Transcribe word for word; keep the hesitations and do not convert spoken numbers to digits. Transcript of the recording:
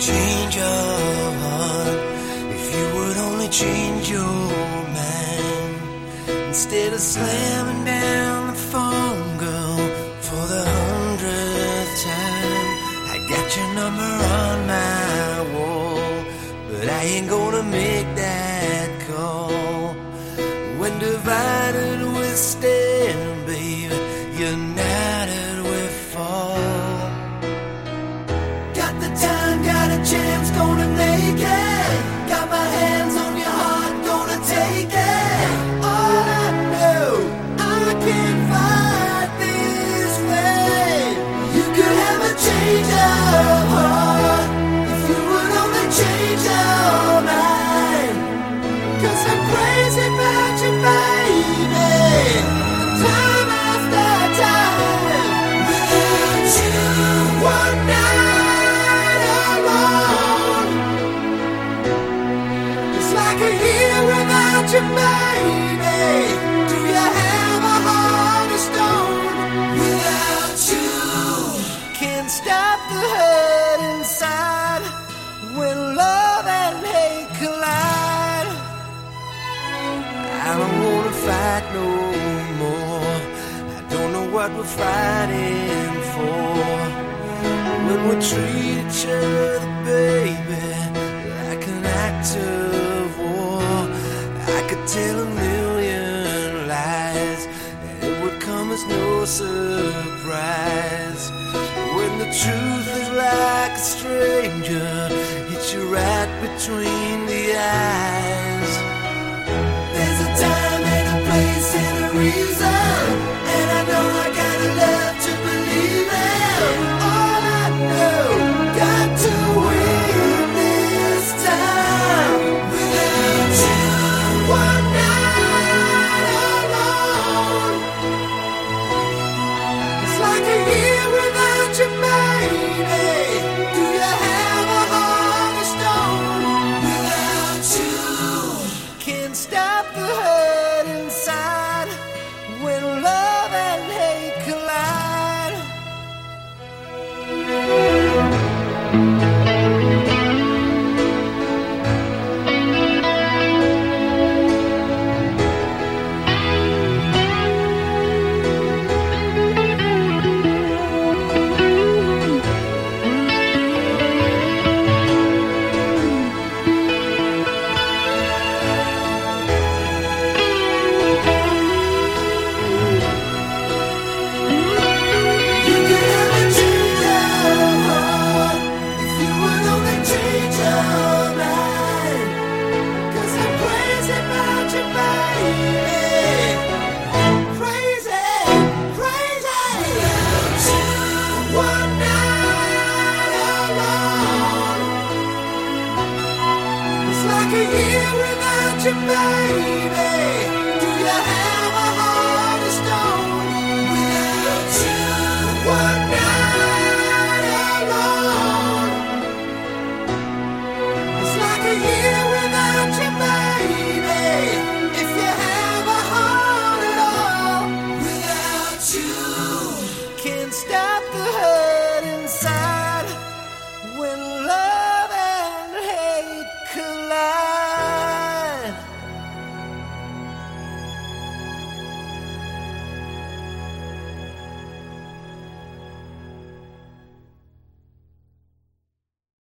change your heart, if you would only change your mind, instead of slamming down the phone, girl, for the hundredth time. I got your number on my wall, but I ain't gonna make that call. When divided we stand, baby, united we fall. Got the time, got a chance, gonna make it. Got my hands on your heart, gonna take it. All I know, I can't fight this way. You could have a change of heart, if you would only change your mind. Cause I'm crazy about you, baby. Time after time, without you, one night alone. It's like a year without you, baby. Do you have a heart of stone? Without you, can't stop the hurt inside when love and hate collide. I don't wanna fight no more. I don't know what we're fighting for. When we treat each other, baby, like an act of war, I could tell a million lies, and it would come as no surprise. When the truth is like a stranger, hits you right between the eyes. There's a time and a place and a reason, and I know I gotta love to believe it. All I know, got to win this time. Without you, one night alone. It's like a year without you, baby. Do you have a heart of stone? Without you, can't stop the hurt inside when love and hate collide. You could have a change of heart, if you would only change your mind. Cause I'm crazy about you, baby. Crazy, crazy. Without you, one night alone. It's like a year without you, baby. Do you have a heart of stone? Without you, one night alone. It's like a year without you, baby. If you have a heart at all. Without you, can't stop the hurt inside when